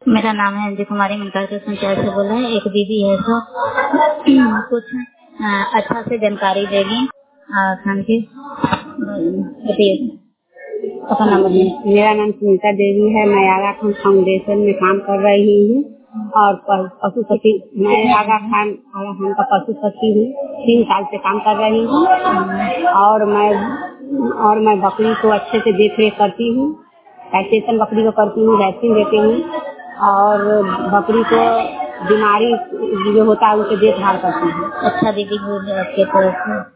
मेरा नाम है अंजू कुमारी, मनकाकर पंचायत से बोल रहे हैं। एक दीदी है तो कुछ अच्छा से जानकारी देगी खान की, बताइए अपना नाम बताइए। मेरा नाम सुनीता देवी है। मैं आगा खान फाउंडेशन में काम कर रही हूँ और पशुपति, मैं आगा खान का पशुपति हूँ। 3 साल से काम कर रही हूँ और मैं बकरी को अच्छे से देख रेख करती हूँ। वैक्सीनेशन बकरी को करती हूँ, वैक्सीन देती हूँ और बकरी को बीमारी जो होता है उसे देखभाल करती हूँ। अच्छा दीदी, आपके तरफ से